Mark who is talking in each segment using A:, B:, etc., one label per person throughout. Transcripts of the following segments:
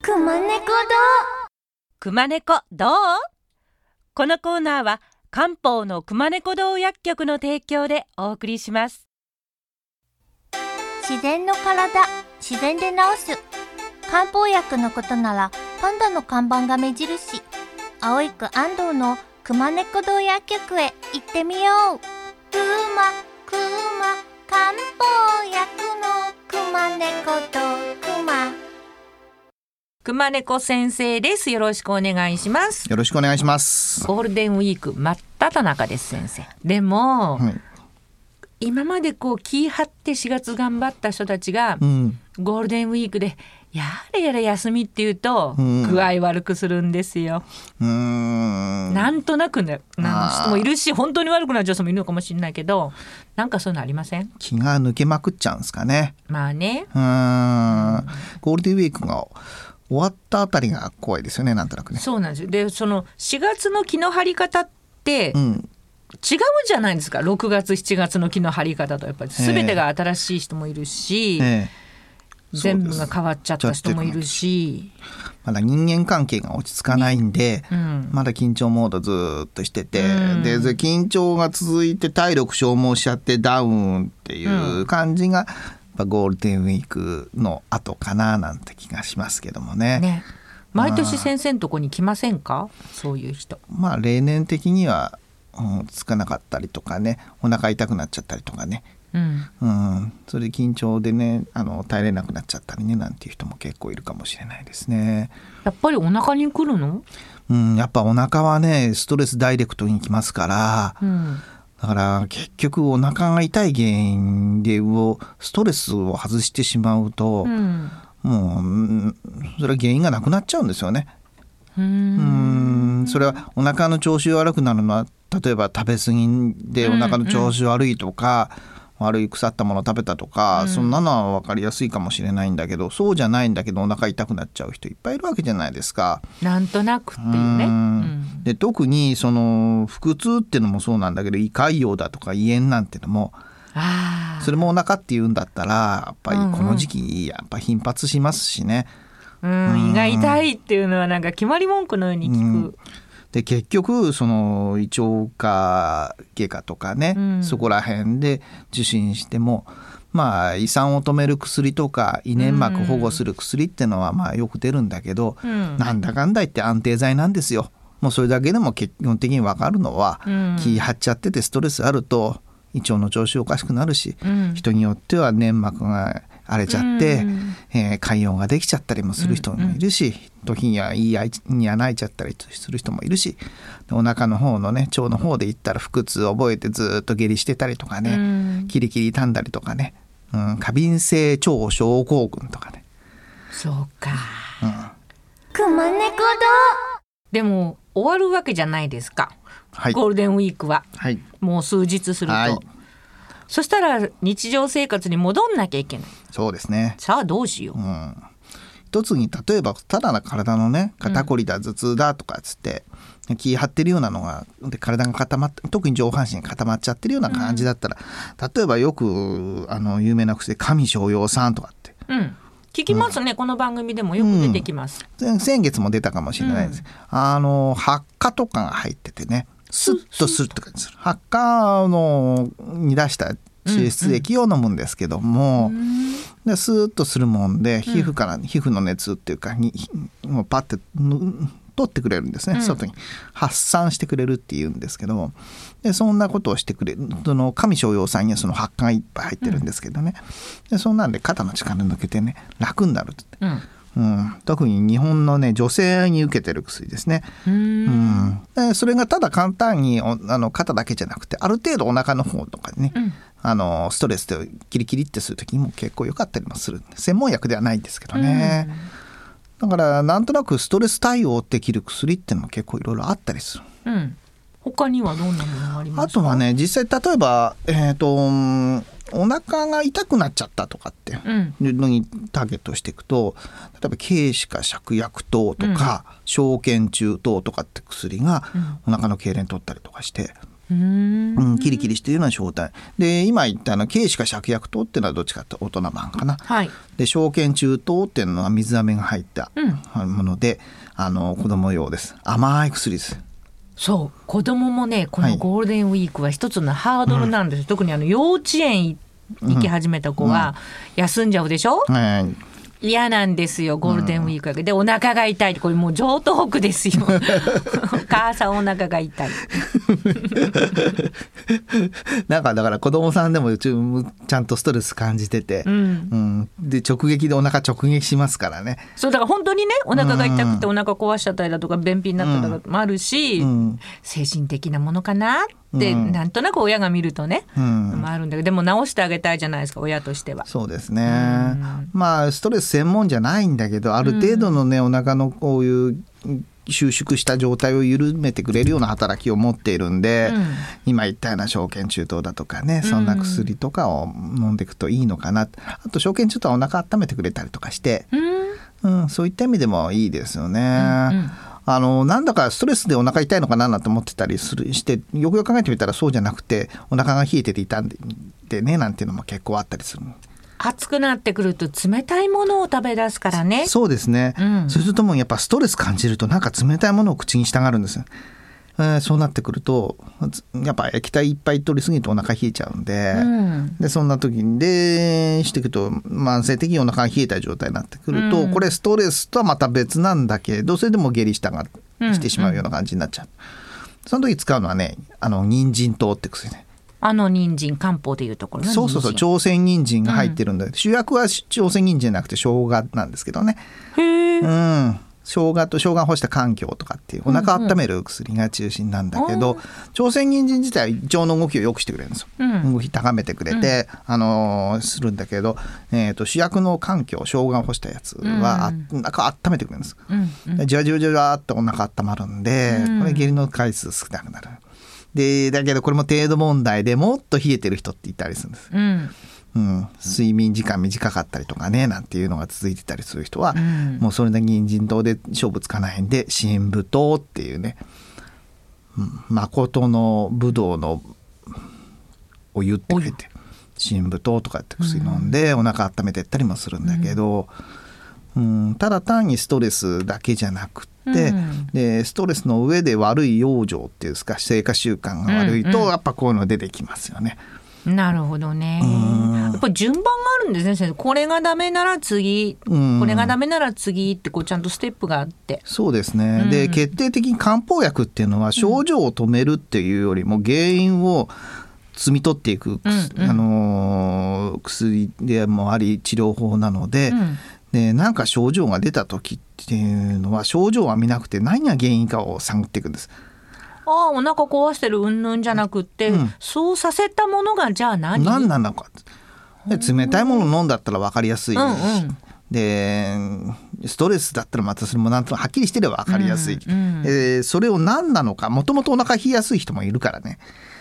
A: くまねこ
B: くまねこどう？このコーナーは漢方のくまねこ堂薬局の提供でお送りします。
A: 自然の体、自然で治す。漢方薬のことならパンダの看板が目印。青い区安藤のくまねこ堂薬局へ行ってみよう。漢方薬のくまねこ堂
B: くまねこ先生です。よろしくお願いします。
C: よろしくお願いします。
B: ゴールデンウィーク真っ只中です先生。でも、今まで気張って4月頑張った人たちが、ゴールデンウィークでやれやれ休みっていうと、具合悪くするんですよ。なんとなくね、人もいるし、本当に悪くなる女性もいるのかもしれないけど、なんかそういうのありません？
C: 気が抜けまくっちゃうんですかね。
B: まあね。
C: ゴールデンウィークが終わったあたりが怖いですよね、なんとなくね。
B: そうなんですよ。で、その4月の気の張り方って、違うじゃないですか。6月7月の気の張り方とやっぱり全てが新しい人もいるし、全部が変わっちゃった人もいるし、
C: まだ人間関係が落ち着かないんで、まだ緊張モードずっとしてて、で緊張が続いて体力消耗しちゃってダウンっていう感じが、ゴールデンウィークの後かななんて気がしますけども ね。
B: 毎年先生のとこに来ませんか？そういう人。
C: 例年的には、つかなかったりとかね、お腹痛くなっちゃったりとかね、それで緊張でね、耐えれなくなっちゃったりねなんていう人も結構いるかもしれないですね。
B: やっぱりお腹に来るの？
C: やっぱお腹はねストレスダイレクトに来ますから、だから結局お腹が痛い原因でストレスを外してしまうと、もうそれは原因がなくなっちゃうんですよね。それはお腹の調子悪くなるのは、例えば食べ過ぎでお腹の調子悪いとか、悪い腐ったものを食べたとか、そんなのは分かりやすいかもしれないんだけど、そうじゃないんだけどお腹痛くなっちゃう人いっぱいいるわけじゃないですか。
B: なんとなくっていうね。
C: で特にその腹痛っていうのもそうなんだけど、胃潰瘍だとか胃炎なんてのも、それもお腹っていうんだったらやっぱりこの時期やっぱ頻発しますしね。
B: 胃が痛いっていうのはなんか決まり文句のように聞く。
C: で結局その胃腸科外科とかね、そこら辺で受診しても、胃酸を止める薬とか胃粘膜保護する薬ってのはよく出るんだけど、なんだかんだ言って安定剤なんですよ。もうそれだけでも基本的に分かるのは、気張っちゃっててストレスあると胃腸の調子おかしくなるし、人によっては粘膜が荒れちゃって、潰瘍ができちゃったりもする人もいるし、時には胃に穴開いちゃったりする人もいるし、お腹の方のね、腸の方で言ったら腹痛を覚えてずっと下痢してたりとかね、キリキリ痛んだりとかね、過敏性腸症候群とかね。
B: そうか、
A: くまねこ
B: でも終わるわけじゃないですか、ゴールデンウィークは、もう数日すると、そしたら日常生活に戻んなきゃいけない。
C: そうですね。
B: さあどうしよう。
C: 一つに例えばただの体のね、肩こりだ頭痛だとかつって気張ってるようなのがで、体が固まって、特に上半身が固まっちゃってるような感じだったら、例えばよく有名な薬で上昇葉酸とかって、
B: 聞きますね、この番組でもよく出てきます、
C: 先月も出たかもしれないです、発火とかが入っててね、スッとするって感じする。発火に出した抽出液を飲むんですけども、でスーッとするもんで、皮膚の熱っていうかもうパッて取ってくれるんですね、外に発散してくれるっていうんですけど、でそんなことをしてくれる、その上昇葉酸にはその発火がいっぱい入ってるんですけどね、でそんなんで肩の力抜けてね、楽になるって、特に日本のね、女性に受けてる薬ですね。でそれがただ簡単に肩だけじゃなくて、ある程度お腹の方とかね、ストレスでキリキリってする時にも結構良かったりもする。専門薬ではないんですけどね、だからなんとなくストレス対応できる薬っていうのも結構いろいろあったりする。
B: 他にはどんなものがありますか？
C: あとはね、実際例えば、お腹が痛くなっちゃったとかっていうのにターゲットをしていくと、例えば軽視化芍薬糖とか、小腱中糖とかって薬がお腹の痙攣取ったりとかして、 キリキリしているような状態で、今言った軽視か芍薬糖っていうのはどっちかって大人版かな、
B: はい、
C: で小剣中糖っていうのは水飴が入ったもので、子供用です。甘い薬です。
B: そう子供もねこのゴールデンウィークは一つのハードルなんです、特に幼稚園行き始めた子は休んじゃうでしょ、嫌なんですよゴールデンウィークでお腹が痛いって、これもう上東北ですよお母さんお腹が痛い
C: なんかだから子供さんでもちゃんとストレス感じてて、で直撃でお腹直撃しますからね。
B: そうだから本当にねお腹が痛くてお腹壊しちゃったりだとか便秘になったりとかもあるし、精神的なものかなってなんとなく親が見るとね、あるんだけど、でも治してあげたいじゃないですか親としては。
C: そうですね、まあストレス専門じゃないんだけど、ある程度のね、お腹のこういう収縮した状態を緩めてくれるような働きを持っているんで、今言ったような小剣中糖だとかね、そんな薬とかを飲んでいくといいのかな。あと小剣中糖はお腹温めてくれたりとかして、そういった意味でもいいですよね。なんだかストレスでお腹痛いのかななんて思ってたりしてよくよく考えてみたらそうじゃなくて、お腹が冷えてて痛んでねなんていうのも結構あったりする。
B: 暑くなってくると冷たいものを食べ出すからね。
C: そうですね、そうするともうやっぱストレス感じるとなんか冷たいものを口にしたがるんですよ。そうなってくるとやっぱ液体いっぱい取りすぎるとお腹冷えちゃうんで、でそんな時にしていくと慢性的にお腹が冷えた状態になってくると、これストレスとはまた別なんだけど、それでも下痢してしまうような感じになっちゃう。その時使うのはね人参糖って薬ね。
B: 人参漢方でいうところの人参。
C: そう朝鮮人参が入ってるんで、主役は朝鮮人参じゃなくて生姜なんですけどね。生姜と生姜干した甘姜とかっていうお腹温める薬が中心なんだけど、朝鮮人参自体は胃腸の動きを良くしてくれるんですよ、動き高めてくれて、するんだけど、主役の甘姜生姜干したやつは温めてくれるんです、じわじわじわってお腹温まるんで、これ下痢の回数少なくなる。でだけどこれも程度問題でもっと冷えてる人っていたりするんです、睡眠時間短かったりとかねなんていうのが続いてたりする人は、もうそれだけ人参糖で勝負つかないんで真武糖っていうね、誠の武道のお湯って書いて真武糖とかって薬飲んでお腹温めてったりもするんだけど、ただ単にストレスだけじゃなくて、でストレスの上で悪い養生っていうか生活習慣が悪いと、やっぱこういうの出てきますよね。
B: なるほどね。やっぱり順番があるんですね先生。これがダメなら次、これがダメなら次ってこうちゃんとステップがあって。
C: そうですね、で決定的に漢方薬っていうのは症状を止めるっていうよりも原因を摘み取っていく、薬でもあり治療法なので、でなんか症状が出た時っていうのは症状は見なくて何が原因かを探っていくんです。
B: お腹壊してるうんぬんじゃなくって、そうさせたものがじゃあ何
C: なのか。で冷たいものを飲んだったら分かりやすいし、でストレスだったらまたそれもなんとはっきりしてれば分かりやすい、それを何なのか、もともとお腹冷えやすい人もいるからね。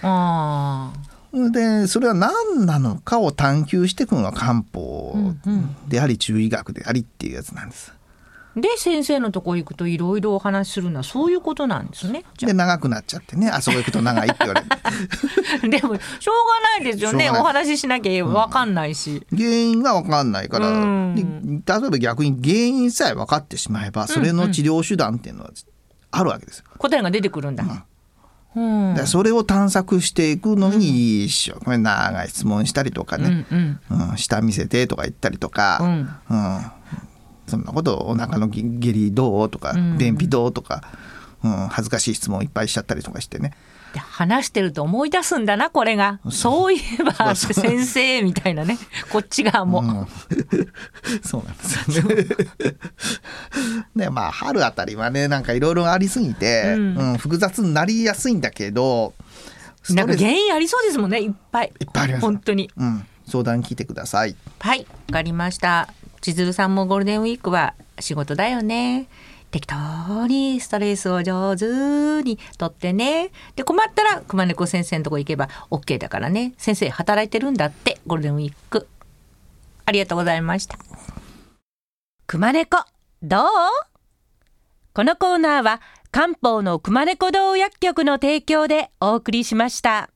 C: でそれは何なのかを探求していくのが漢方であり中医学でありっていうやつなんです。
B: で先生のとこ行くといろいろお話しするのはそういうことなんですね。
C: で長くなっちゃってね、あそこ行くと長いって言われる
B: でもしょうがないですよね。お話ししなきゃ分かんないし、
C: 原因が分かんないから、例えば逆に原因さえ分かってしまえばそれの治療手段っていうのはあるわけですよ。
B: 答えが出てくるんだ、
C: でそれを探索していくのに一生懸命長い質問したりとかね、下見せてとか言ったりとか、そんなことお腹の下痢どうとか、便秘どうとか、恥ずかしい質問いっぱいしちゃったりとかしてね。
B: で話してると思い出すんだなこれが。そういえば先生みたいなねこっち側も、
C: そうなんですよね。で春あたりはねなんかいろいろありすぎて、複雑になりやすいんだけど、
B: なんか原因ありそうですもんね。いっぱい
C: あります
B: 本当に、
C: 相談聞いてください。
B: はい、わかりました。千鶴さんもゴールデンウィークは仕事だよね。適当にストレスを上手にとってね。で困ったら熊猫先生のとこ行けば OK だからね。先生働いてるんだってゴールデンウィーク。ありがとうございました。熊猫どう？ このコーナーは漢方の熊猫堂薬局の提供でお送りしました。